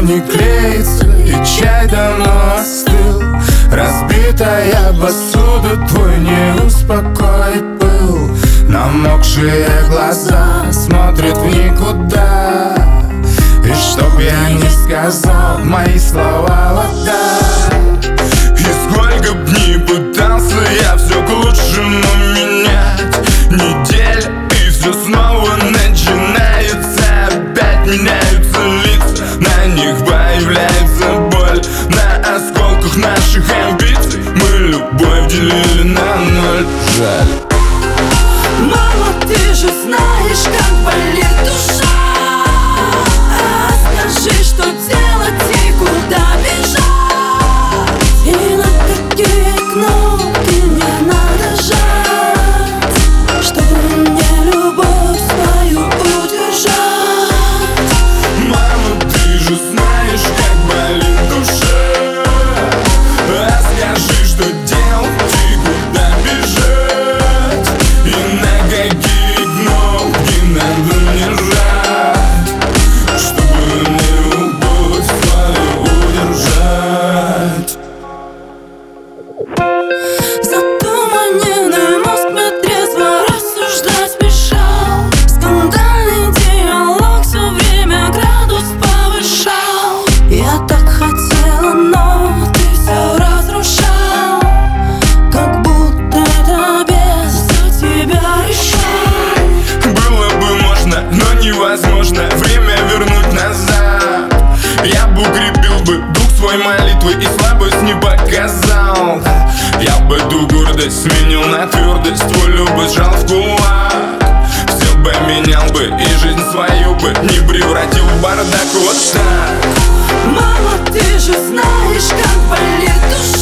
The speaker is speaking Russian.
не клеится, и чай давно остыл. Разбитая посуда, твой не успокоит пыл. Намокшие глаза смотрят в никуда. И чтоб я не сказал, мои слова вода. И сколько б ни пытался я все к лучшему менять. Неделя, и все снова начинается. Опять меняются лица, на них появляется боль. На осколках наших амбиций мы любовь делили на ноль. Жаль. Мама, ты же знаешь, как болит душа. Скажи, что делать и куда бежать. И на какие кнопки мне надо жать, чтобы мне любовь свою удержать. Мама, ты же знаешь, как болит душа. Скажи, что делать и куда бежать. И на какие кнопки надо мне жать, чтобы мне любовь свою удержать. Затуманенный мозг мне трезво рассуждать мешал. Скандальный диалог все время градус повышал. Я так хотела, но ты все разрушал. Как будто это без тебя решал. Было бы можно, но невозможно время вернуть назад. Я бы укрепил бы дух свой молитвой и слабость не показал. Я бы эту гордость сменил на твердость, твой любовь сжал в кулак. Все бы менял бы и жизнь свою бы не превратил в бардак вот так. Мама, ты же знаешь, как болит душа.